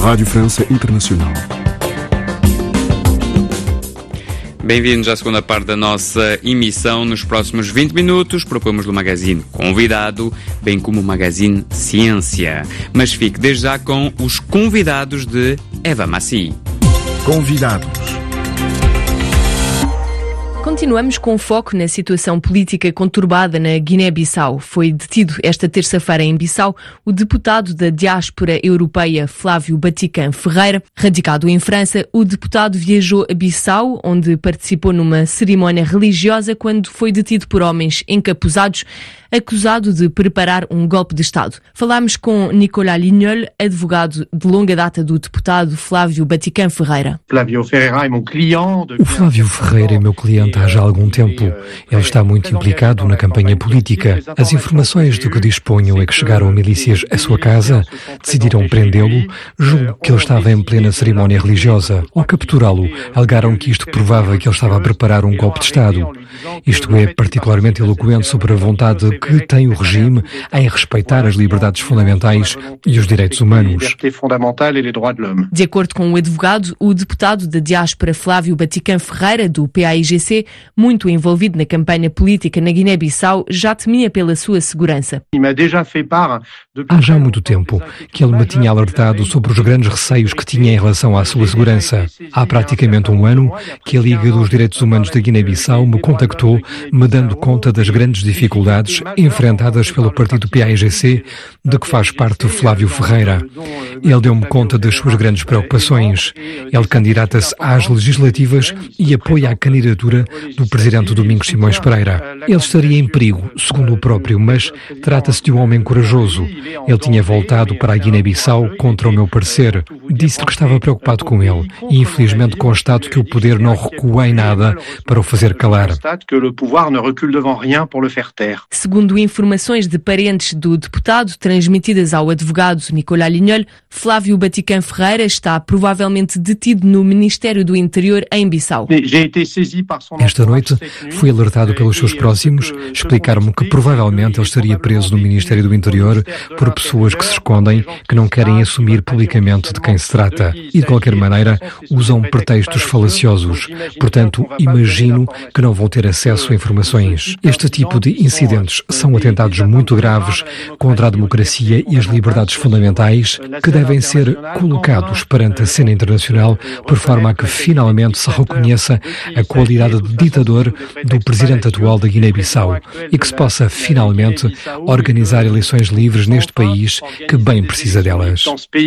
Rádio França Internacional. Bem-vindos à segunda parte da nossa emissão. Nos próximos 20 minutos propomos o Magazine Convidado, bem como o Magazine Ciência. Mas fique desde já com os convidados de Eva Massi. Convidados. Continuamos com foco na situação política conturbada na Guiné-Bissau. Foi detido esta terça-feira em Bissau o deputado da diáspora europeia Flávio Batican Ferreira. Radicado em França, o deputado viajou a Bissau, onde participou numa cerimónia religiosa quando foi detido por homens encapuzados, acusado de preparar um golpe de Estado. Falámos com Nicolas Lignol, advogado de longa data do deputado Flávio Batican Ferreira. O Flávio Ferreira é meu cliente há já algum tempo. Ele está muito implicado na campanha política. As informações do que disponham é que chegaram milícias à sua casa, decidiram prendê-lo, julgo que ele estava em plena cerimónia religiosa. Ao capturá-lo, alegaram que isto provava que ele estava a preparar um golpe de Estado. Isto é particularmente eloquente sobre a vontade que tem o regime em respeitar as liberdades fundamentais e os direitos humanos. De acordo com o advogado, o deputado da diáspora Flávio Batican Ferreira, do PAIGC, muito envolvido na campanha política na Guiné-Bissau, já temia pela sua segurança. Há já muito tempo que ele me tinha alertado sobre os grandes receios que tinha em relação à sua segurança. Há praticamente um ano que a Liga dos Direitos Humanos da Guiné-Bissau me contactou, me dando conta das grandes dificuldades enfrentadas pelo partido PAIGC, de que faz parte Flávio Ferreira. Ele deu-me conta das suas grandes preocupações. Ele candidata-se às legislativas e apoia a candidatura do presidente Domingos Simões Pereira. Ele estaria em perigo, segundo o próprio, mas trata-se de um homem corajoso. Ele tinha voltado para a Guiné-Bissau contra o meu parecer. Disse-lhe que estava preocupado com ele e infelizmente constato que o poder não recua em nada para o fazer calar. Segundo informações de parentes do deputado transmitidas ao advogado Nicolas Lignol, Flávio Batican Ferreira está provavelmente detido no Ministério do Interior em Bissau. Esta noite fui alertado pelos seus próximos, explicaram-me que provavelmente ele estaria preso no Ministério do Interior por pessoas que se escondem, que não querem assumir publicamente de quem se trata e, de qualquer maneira, usam pretextos falaciosos. Portanto, imagino que não vou ter acesso a informações. Este tipo de incidentes são atentados muito graves contra a democracia e as liberdades fundamentais que devem ser colocados perante a cena internacional por forma a que finalmente se reconheça a qualidade de ditador do presidente atual da Guiné-Bissau e que se possa finalmente organizar eleições livres neste país que bem precisa delas.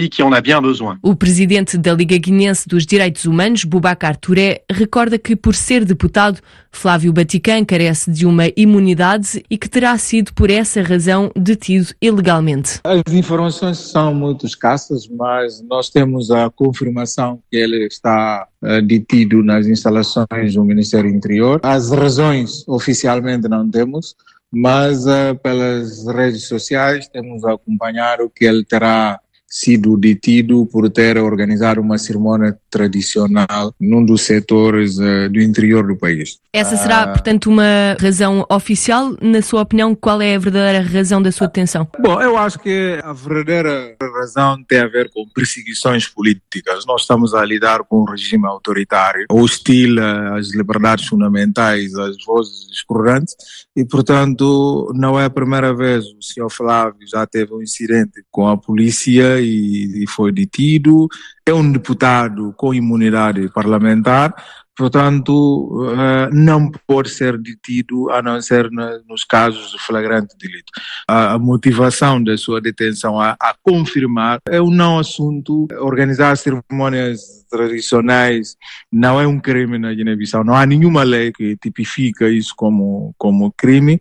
O presidente da Liga Guinense dos Direitos Humanos, Boubacar Touré, recorda que, por ser deputado, Flávio Batican carece de uma imunidade e que terá sido por essa razão detido ilegalmente. As informações são muito escassas, mas nós temos a confirmação que ele está detido nas instalações do Ministério do Interior. As razões oficialmente não temos, mas pelas redes sociais temos a acompanhar o que ele terá sido detido por ter organizado uma cerimónia tradicional num dos setores do interior do país. Essa será, portanto, uma razão oficial? Na sua opinião, qual é a verdadeira razão da sua detenção? Bom, eu acho que a verdadeira razão tem a ver com perseguições políticas. Nós estamos a lidar com um regime autoritário, hostil às liberdades fundamentais, às vozes discordantes, e, portanto, não é a primeira vez. O senhor Flávio já teve um incidente com a polícia e foi detido. É um deputado com imunidade parlamentar, portanto, não pode ser detido a não ser nos casos de flagrante delito. A motivação da sua detenção a confirmar é um não assunto. Organizar cerimônias tradicionais não é um crime na Guiné-Bissau. Não há nenhuma lei que tipifica isso como crime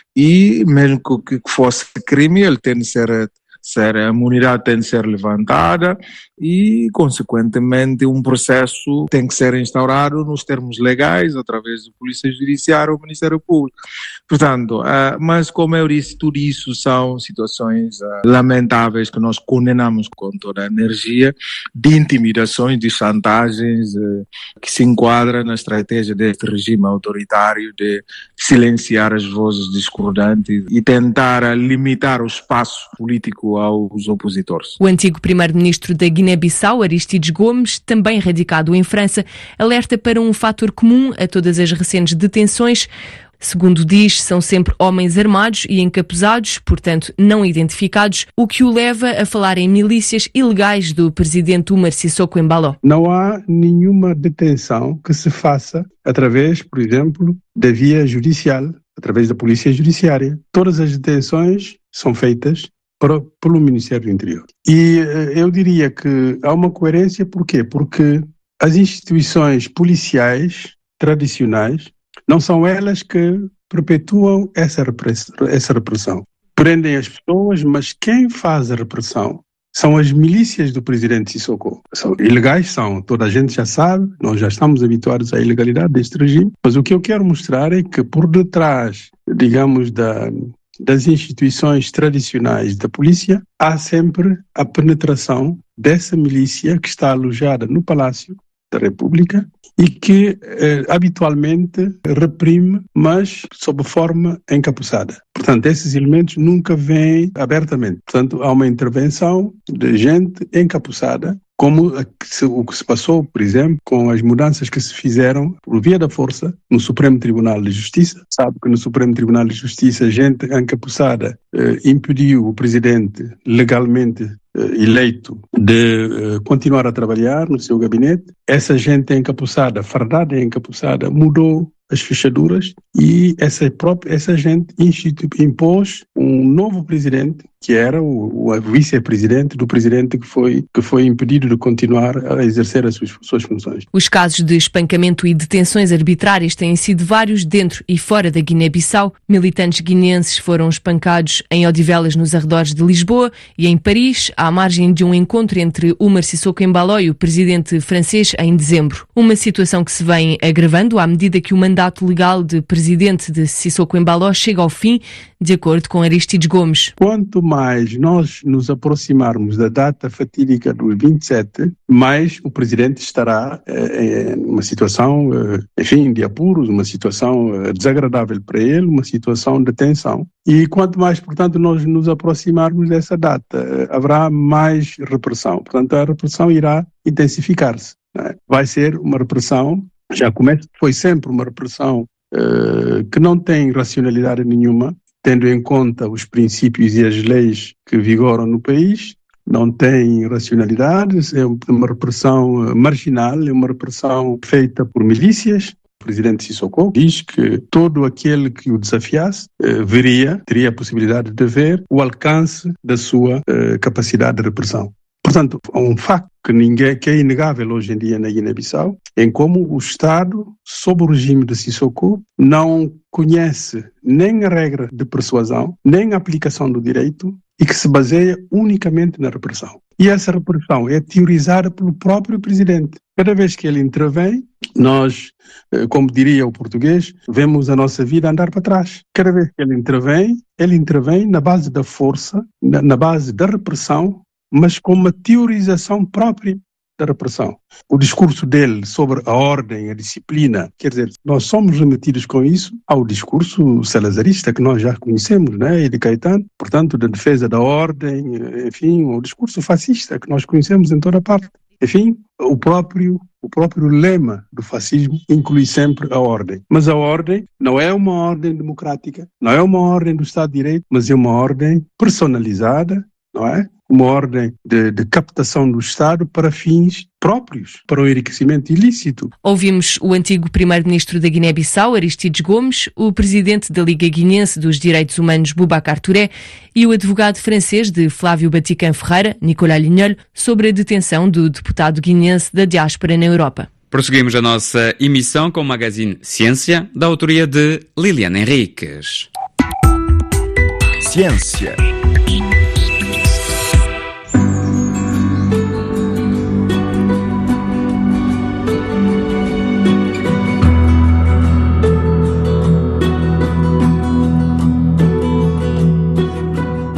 e mesmo que fosse crime, ele tem de ser a imunidade tem de ser levantada e, consequentemente, um processo tem que ser instaurado nos termos legais, através da Polícia Judiciária ou do Ministério Público. Portanto, mas como eu disse, tudo isso são situações lamentáveis que nós condenamos com toda a energia, de intimidações, de chantagens, que se enquadra na estratégia deste regime autoritário de silenciar as vozes discordantes e tentar limitar o espaço político aos opositores. O antigo primeiro-ministro da Guiné Guiné-Bissau, Aristides Gomes, também radicado em França, alerta para um fator comum a todas as recentes detenções. Segundo diz, são sempre homens armados e encapuzados, portanto não identificados, o que o leva a falar em milícias ilegais do presidente Umar Sissoko Embaló. Não há nenhuma detenção que se faça através, por exemplo, da via judicial, através da polícia judiciária. Todas as detenções são feitas pelo Ministério do Interior. E eu diria que há uma coerência, por quê? Porque as instituições policiais tradicionais não são elas que perpetuam essa repressão. Prendem as pessoas, mas quem faz a repressão são as milícias do presidente Sissoko. São ilegais, toda a gente já sabe, nós já estamos habituados à ilegalidade deste regime, mas o que eu quero mostrar é que por detrás, digamos, das instituições tradicionais da polícia, há sempre a penetração dessa milícia que está alojada no Palácio da República e que habitualmente reprime, mas sob forma encapuçada. Portanto, esses elementos nunca vêm abertamente. Portanto, há uma intervenção de gente encapuçada, como o que se passou, por exemplo, com as mudanças que se fizeram por via da força no Supremo Tribunal de Justiça. Sabe que no Supremo Tribunal de Justiça, gente encapuçada impediu o presidente legalmente eleito de continuar a trabalhar no seu gabinete. Essa gente encapuçada, fardada e encapuçada, mudou as fechaduras e essa gente impôs um novo presidente, que era o vice-presidente do presidente que foi impedido de continuar a exercer as suas funções. Os casos de espancamento e detenções arbitrárias têm sido vários dentro e fora da Guiné-Bissau. Militantes guineenses foram espancados em Odivelas, nos arredores de Lisboa, e em Paris, à margem de um encontro entre Umar Sissoko Embaló e o presidente francês em dezembro. Uma situação que se vem agravando à medida que o mandato legal de presidente de Sissoko Embaló chega ao fim, de acordo com Aristides Gomes. Quanto mais nós nos aproximarmos da data fatídica dos 27, mais o presidente estará em uma situação, de apuros, uma situação desagradável para ele, uma situação de tensão. E quanto mais, portanto, nós nos aproximarmos dessa data, haverá mais repressão. Portanto, a repressão irá intensificar-se. Vai ser uma repressão, foi sempre uma repressão que não tem racionalidade nenhuma, tendo em conta os princípios e as leis que vigoram no país, não tem racionalidade, é uma repressão marginal, é uma repressão feita por milícias. O presidente Sissoko diz que todo aquele que o desafiasse teria a possibilidade de ver o alcance da sua capacidade de repressão. Portanto, há um facto que é inegável hoje em dia na Guiné-Bissau, em como o Estado, sob o regime de Sissoko, não conhece nem a regra de persuasão, nem a aplicação do direito, e que se baseia unicamente na repressão. E essa repressão é teorizada pelo próprio presidente. Cada vez que ele intervém, nós, como diria o português, vemos a nossa vida andar para trás. Cada vez que ele intervém na base da força, na base da repressão, mas com uma teorização própria da repressão. O discurso dele sobre a ordem, a disciplina, quer dizer, nós somos remetidos com isso ao discurso salazarista que nós já conhecemos, e de Caetano, portanto, da defesa da ordem, o discurso fascista que nós conhecemos em toda parte. O próprio lema do fascismo inclui sempre a ordem. Mas a ordem não é uma ordem democrática, não é uma ordem do Estado de Direito, mas é uma ordem personalizada, não é? Uma ordem de captação do Estado para fins próprios, para o enriquecimento ilícito. Ouvimos o antigo primeiro-ministro da Guiné-Bissau, Aristides Gomes, o presidente da Liga Guinense dos Direitos Humanos, Boubacar Touré, e o advogado francês de Flávio Batican Ferreira, Nicolas Lignol, sobre a detenção do deputado guinense da diáspora na Europa. Prosseguimos a nossa emissão com o magazine Ciência, da autoria de Liliana Henriques. Ciência. Os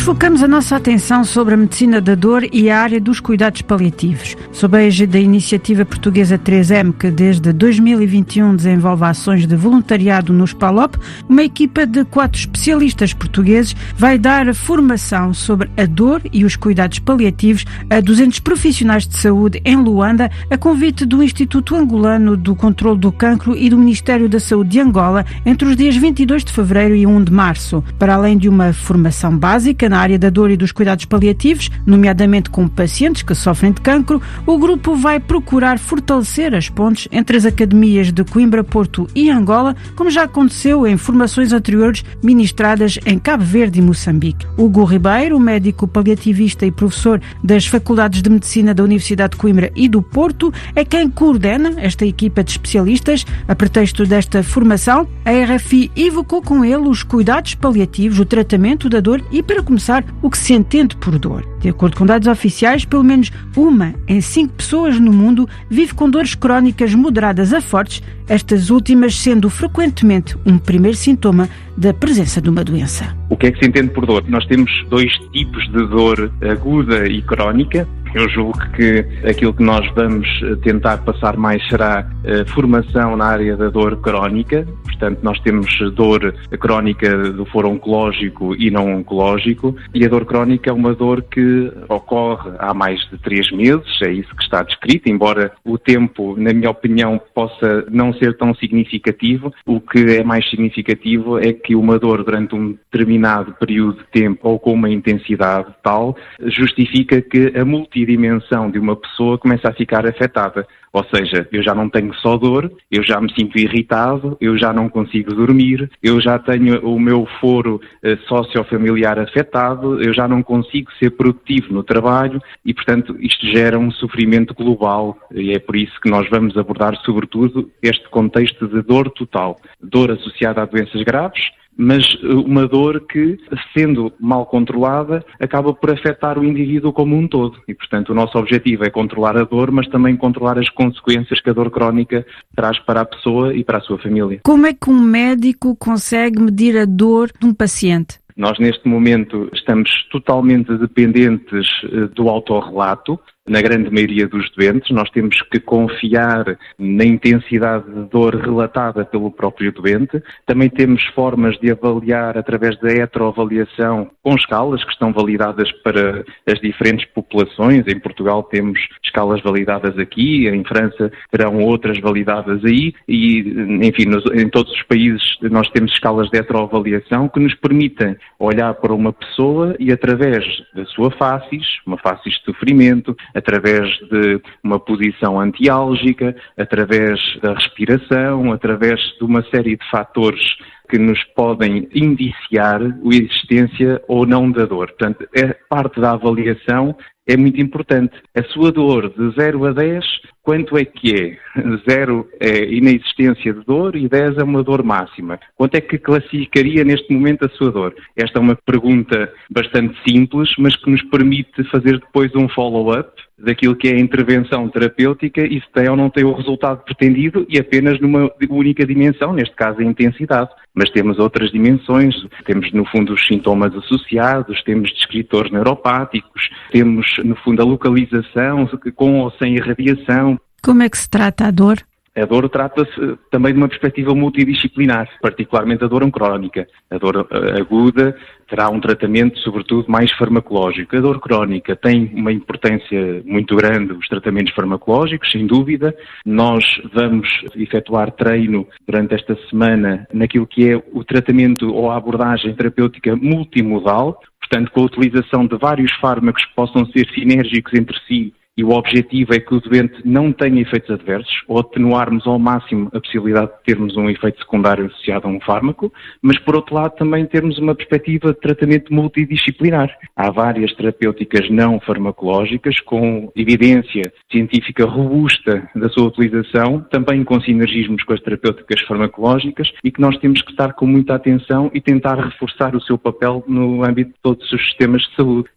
focamos a nossa atenção sobre a medicina da dor e a área dos cuidados paliativos. Sob a égide da iniciativa portuguesa 3M, que desde 2021 desenvolve ações de voluntariado nos PALOP, uma equipa de 4 especialistas portugueses vai dar formação sobre a dor e os cuidados paliativos a 200 profissionais de saúde em Luanda, a convite do Instituto Angolano do Controlo do Cancro e do Ministério da Saúde de Angola, entre os dias 22 de fevereiro e 1 de março. Para além de uma formação básica na área da dor e dos cuidados paliativos, nomeadamente com pacientes que sofrem de cancro, o grupo vai procurar fortalecer as pontes entre as academias de Coimbra, Porto e Angola, como já aconteceu em formações anteriores ministradas em Cabo Verde e Moçambique. Hugo Ribeiro, médico paliativista e professor das Faculdades de Medicina da Universidade de Coimbra e do Porto, é quem coordena esta equipa de especialistas. A pretexto desta formação, a RFI evocou com ele os cuidados paliativos, o tratamento da dor e, para começar, o que se entende por dor. De acordo com dados oficiais, pelo menos 1 em 5 pessoas no mundo vive com dores crónicas moderadas a fortes, estas últimas sendo frequentemente um primeiro sintoma da presença de uma doença. O que é que se entende por dor? Nós temos 2 tipos de dor, aguda e crónica. Eu julgo que aquilo que nós vamos tentar passar mais será formação na área da dor crónica. Portanto, nós temos dor crónica do foro oncológico e não oncológico, e a dor crónica é uma dor que ocorre há mais de 3 meses, é isso que está descrito, embora o tempo, na minha opinião, possa não ser tão significativo. O que é mais significativo é que uma dor durante um determinado período de tempo ou com uma intensidade tal justifica que a multidimensão de uma pessoa começa a ficar afetada. Ou seja, eu já não tenho só dor, eu já me sinto irritado, eu já não consigo dormir, eu já tenho o meu foro sociofamiliar afetado, eu já não consigo ser produtivo no trabalho e, portanto, isto gera um sofrimento global, e é por isso que nós vamos abordar, sobretudo, este contexto de dor total. Dor associada a doenças graves, mas uma dor que, sendo mal controlada, acaba por afetar o indivíduo como um todo. E, portanto, o nosso objetivo é controlar a dor, mas também controlar as consequências que a dor crónica traz para a pessoa e para a sua família. Como é que um médico consegue medir a dor de um paciente? Nós, neste momento, estamos totalmente dependentes do autorrelato. Na grande maioria dos doentes, nós temos que confiar na intensidade de dor relatada pelo próprio doente. Também temos formas de avaliar através da heteroavaliação com escalas que estão validadas para as diferentes populações. Em Portugal temos escalas validadas aqui, em França terão outras validadas aí e, enfim, em todos os países nós temos escalas de heteroavaliação que nos permitem olhar para uma pessoa e, através da sua facies, uma facies de sofrimento, através de uma posição antiálgica, através da respiração, através de uma série de fatores que nos podem indiciar a existência ou não da dor. Portanto, parte da avaliação é muito importante. A sua dor de 0 a 10, quanto é que é? 0 é inexistência de dor e 10 é uma dor máxima. Quanto é que classificaria neste momento a sua dor? Esta é uma pergunta bastante simples, mas que nos permite fazer depois um follow-up daquilo que é a intervenção terapêutica e se tem ou não tem o resultado pretendido e apenas numa única dimensão, neste caso a intensidade. Mas temos outras dimensões, temos no fundo os sintomas associados, temos descritores neuropáticos, temos no fundo a localização com ou sem irradiação. Como é que se trata a dor? A dor trata-se também de uma perspectiva multidisciplinar, particularmente a dor oncrónica. A dor aguda terá um tratamento, sobretudo, mais farmacológico. A dor crónica tem uma importância muito grande, os tratamentos farmacológicos, sem dúvida. Nós vamos efetuar treino durante esta semana naquilo que é o tratamento ou a abordagem terapêutica multimodal, portanto, com a utilização de vários fármacos que possam ser sinérgicos entre si. E o objetivo é que o doente não tenha efeitos adversos ou atenuarmos ao máximo a possibilidade de termos um efeito secundário associado a um fármaco, mas por outro lado também termos uma perspectiva de tratamento multidisciplinar. Há várias terapêuticas não farmacológicas com evidência científica robusta da sua utilização, também com sinergismos com as terapêuticas farmacológicas e que nós temos que estar com muita atenção e tentar reforçar o seu papel no âmbito de todos os sistemas de saúde.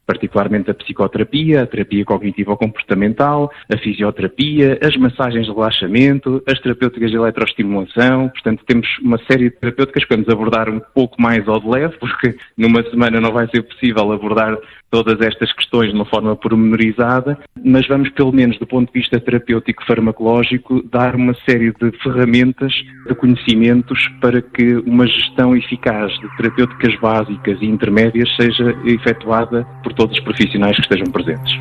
particularmente a psicoterapia, a terapia cognitivo-comportamental, a fisioterapia, as massagens de relaxamento, as terapêuticas de eletroestimulação. Portanto, temos uma série de terapêuticas que vamos abordar um pouco mais ao de leve, porque numa semana não vai ser possível abordar todas estas questões de uma forma pormenorizada, mas vamos, pelo menos do ponto de vista terapêutico farmacológico, dar uma série de ferramentas, de conhecimentos para que uma gestão eficaz de terapêuticas básicas e intermédias seja efetuada por todos os profissionais que estejam presentes.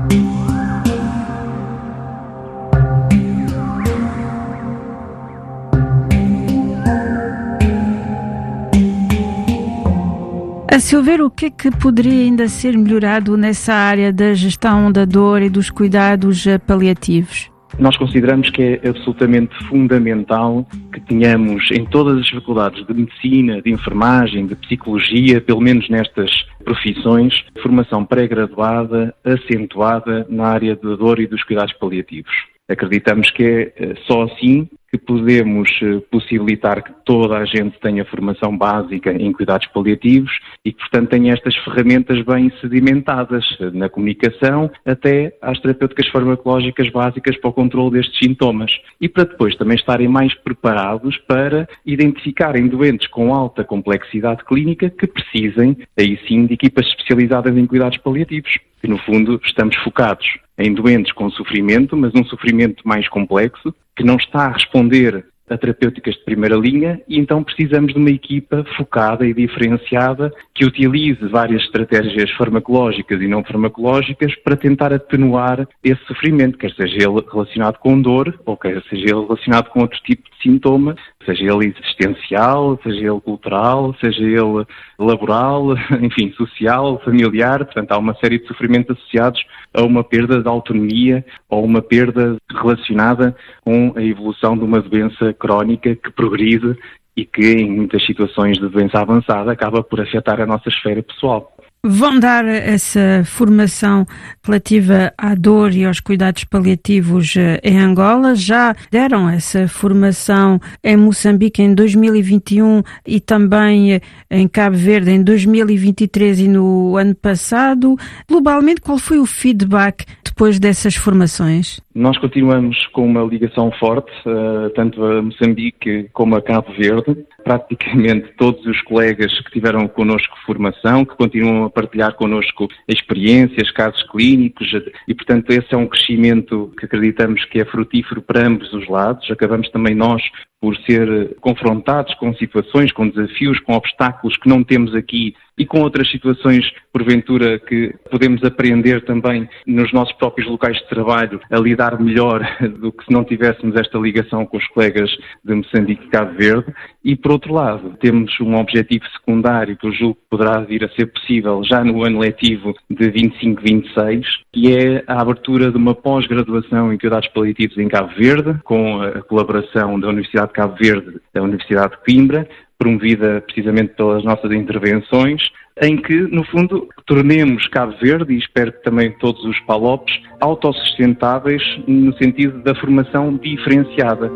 A seu ver, o que é que poderia ainda ser melhorado nessa área da gestão da dor e dos cuidados paliativos? Nós consideramos que é absolutamente fundamental que tenhamos em todas as faculdades de medicina, de enfermagem, de psicologia, pelo menos nestas profissões, formação pré-graduada, acentuada na área da dor e dos cuidados paliativos. Acreditamos que é só assim que podemos possibilitar que toda a gente tenha formação básica em cuidados paliativos e que, portanto, tenha estas ferramentas bem sedimentadas na comunicação até às terapêuticas farmacológicas básicas para o controle destes sintomas. E para depois também estarem mais preparados para identificarem doentes com alta complexidade clínica que precisem, aí sim, de equipas especializadas em cuidados paliativos. E, no fundo, estamos focados em doentes com sofrimento, mas um sofrimento mais complexo, que não está a responder a terapêuticas de primeira linha, e então precisamos de uma equipa focada e diferenciada que utilize várias estratégias farmacológicas e não farmacológicas para tentar atenuar esse sofrimento, quer seja ele relacionado com dor ou quer seja ele relacionado com outro tipo de sintoma, seja ele existencial, seja ele cultural, seja ele laboral, enfim, social, familiar. Portanto, há uma série de sofrimentos associados a uma perda de autonomia ou uma perda relacionada com a evolução de uma doença crónica que progride e que, em muitas situações de doença avançada, acaba por afetar a nossa esfera pessoal. Vão dar essa formação relativa à dor e aos cuidados paliativos em Angola. Já deram essa formação em Moçambique em 2021 e também em Cabo Verde em 2023 e no ano passado. Globalmente, qual foi o feedback depois dessas formações? Nós continuamos com uma ligação forte, tanto a Moçambique como a Cabo Verde. Praticamente todos os colegas que tiveram connosco formação, que continuam a partilhar connosco experiências, casos clínicos, e portanto esse é um crescimento que acreditamos que é frutífero para ambos os lados. Acabamos também nós por ser confrontados com situações, com desafios, com obstáculos que não temos aqui e com outras situações, porventura, que podemos aprender também nos nossos próprios locais de trabalho a lidar melhor do que se não tivéssemos esta ligação com os colegas de Moçambique e Cabo Verde. E, por outro lado, temos um objetivo secundário que eu julgo que poderá vir a ser possível já no ano letivo de 25-26, que é a abertura de uma pós-graduação em cuidados paliativos em Cabo Verde, com a colaboração da Universidade de Cabo Verde e da Universidade de Coimbra, promovida precisamente pelas nossas intervenções, em que, no fundo, tornemos Cabo Verde, e espero que também todos os PALOPs, autossustentáveis no sentido da formação diferenciada.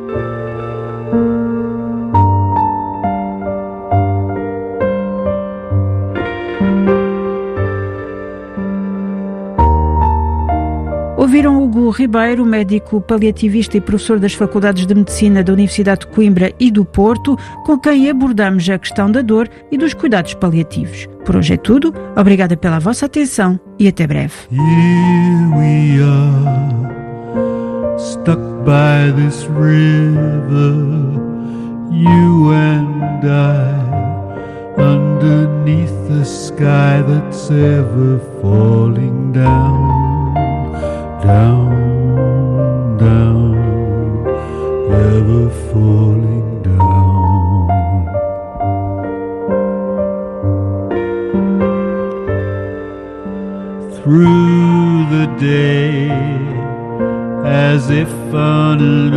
Ouviram Hugo Ribeiro, médico paliativista e professor das Faculdades de Medicina da Universidade de Coimbra e do Porto, com quem abordamos a questão da dor e dos cuidados paliativos. Por hoje é tudo. Obrigada pela vossa atenção e até breve. Here we are, stuck by this river, you and I, underneath the sky that's ever falling down. Down, down, ever falling down. Through the day, as if on an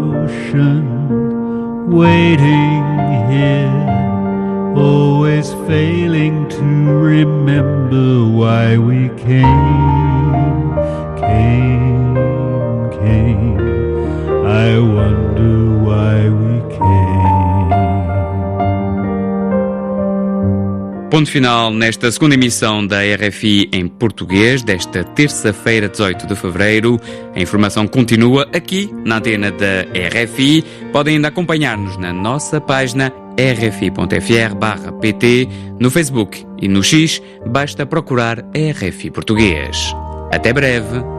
ocean, waiting here, always failing to remember why we came. Came, I wonder why we came. Ponto final nesta segunda emissão da RFI em português, desta terça-feira, 18 de fevereiro. A informação continua aqui na antena da RFI. Podem ainda acompanhar-nos na nossa página rfi.fr/pt, no Facebook e no X, basta procurar RFI Português. Até breve.